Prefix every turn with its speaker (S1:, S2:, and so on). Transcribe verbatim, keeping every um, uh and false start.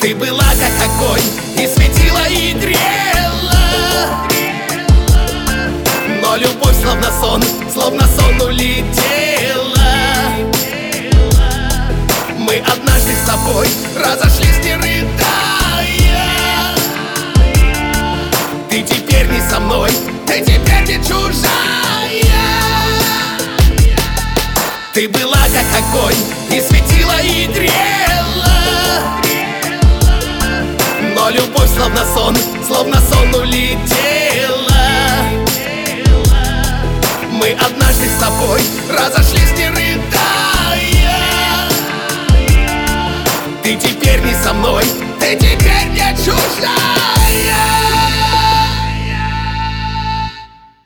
S1: Ты была как огонь, и светила, и грела. Но любовь словно сон, словно сон улетела. Мы однажды с тобой разошлись, не рыдая. Ты теперь не со мной, ты теперь не чужая. Ты была как огонь, и светила, и грела. Но любовь словно сон, словно сон улетела. Мы однажды с тобой разошлись, не рыдая. Ты теперь не со мной, ты теперь не чужая.